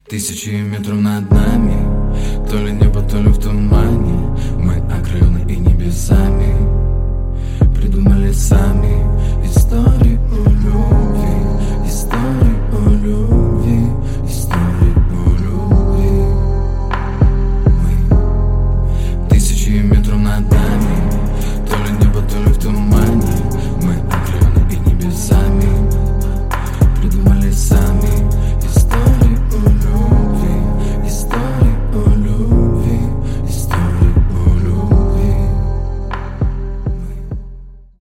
Тысячи метров над нами, то ли небо, то ли в тумане. Мы окрылены и небесами, придумали сами